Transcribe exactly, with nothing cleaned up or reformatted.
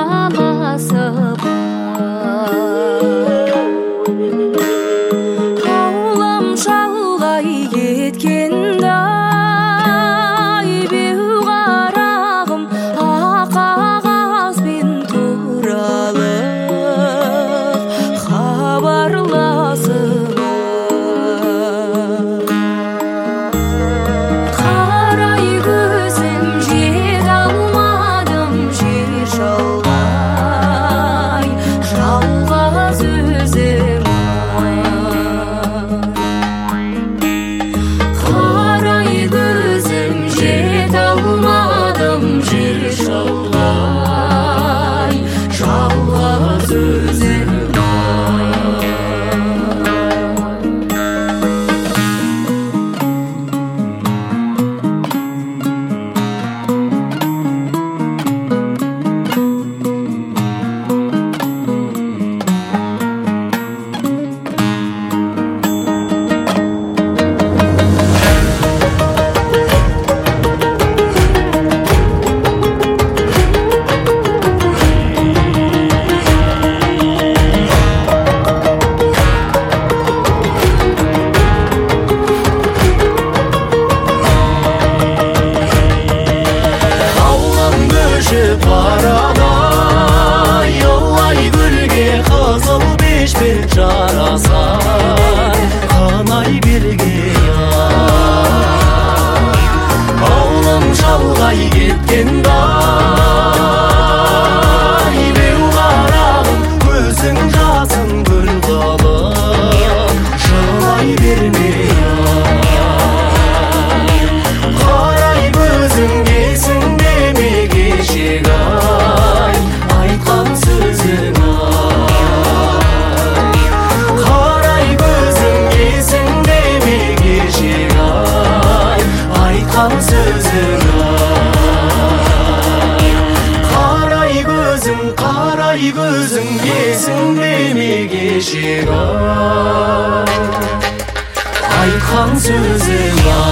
баласы ауылым шалғай кеткенде беу қарағым ақ қағазбен туралы хабарласып қарай көзім жете алмадым жер шалғай жалғыз өзім қарай көзім жете алмадым жер шалғай жалғыз өзім барадай алай гүлге қызыл бешпет жарасар қанай берге ауылым шалғай кеткенде беу қарағым көзің жасын гүл қылып жылай берме қарай көзің келсін деме кешегі ай айтқан сөзің ай қарай көзің келсін деме кешегі ай айтқан сөзің ай қарай көзің қарай көзің келсін деме кешегі ай айтқан сөзің ай